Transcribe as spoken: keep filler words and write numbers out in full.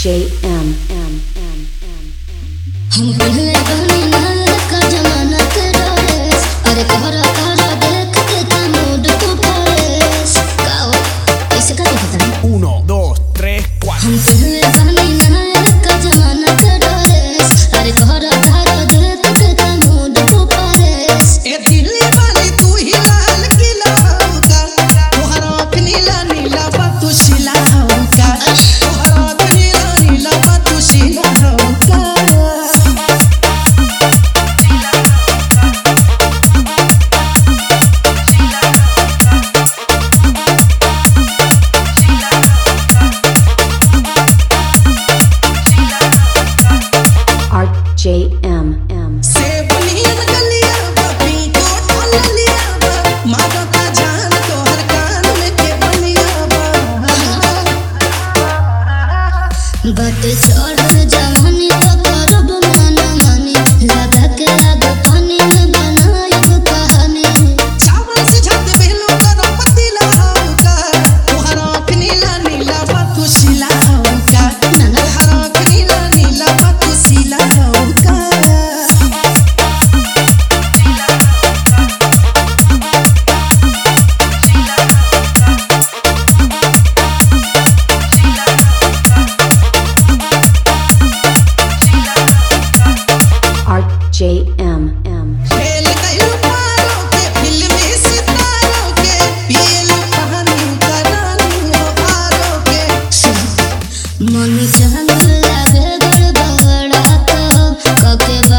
J M M M M हम पहले बनी ना का जमाना तेरा रेस अरे कहरा कहरा देख के का मूड को परेस गाओ ऐसे का कहता है uno dos tres cuatro हम पहले बनी ना का जमाना तेरा रेस अरे कहरा कहरा देख के का मूड को परेस ए दिल्ली वाली तू ही लाल किला होगा तोहरा आँख नीला नीला बा तू शिला होगा तोहरा आँख नीला नीला बा तू शिला होगा R J M M से बनियन गलिया बा पिंको ढोल लिया बा मारो का जान तोहर कान में के बनिया बा बट चढ़ जवानी तो करब माना मानी लगा के आग पानी में बनायब कहानी चावल से झट बेलो करो पतीला होगा तोहरा आँख नीला नीला बा तू शिला होगा तोहरा आँख नीला नीला बा तू शिला होगा R J M M खेल गइल पारों के फिल्मी सितारों के पियल कहानी करानी हो आरों के मन चंग लगे बड़ बड़ा तो कके